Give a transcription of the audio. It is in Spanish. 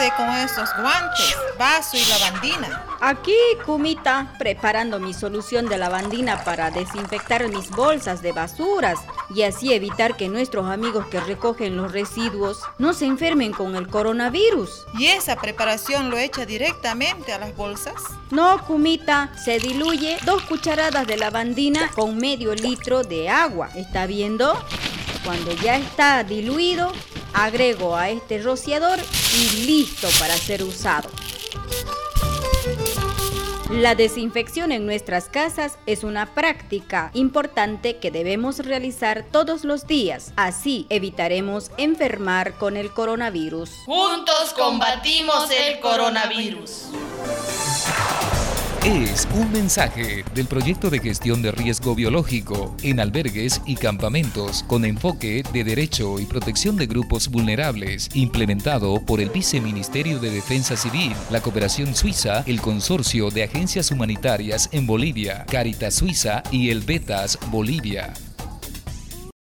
hace con estos guantes, vaso y lavandina? Aquí, Kumita, preparando mi solución de lavandina para desinfectar mis bolsas de basuras y así evitar que nuestros amigos que recogen los residuos no se enfermen con el coronavirus. ¿Y esa preparación lo echa directamente a las bolsas? No, Kumita, se diluye 2 cucharadas de lavandina con medio litro de agua. ¿Está viendo? Cuando ya está diluido, agrego a este rociador y listo para ser usado. La desinfección en nuestras casas es una práctica importante que debemos realizar todos los días. Así evitaremos enfermar con el coronavirus. Juntos combatimos el coronavirus. Es un mensaje del proyecto de gestión de riesgo biológico en albergues y campamentos con enfoque de derecho y protección de grupos vulnerables, implementado por el Viceministerio de Defensa Civil, la Cooperación Suiza, el Consorcio de Agencias Humanitarias en Bolivia, Cáritas Suiza y el Betas Bolivia.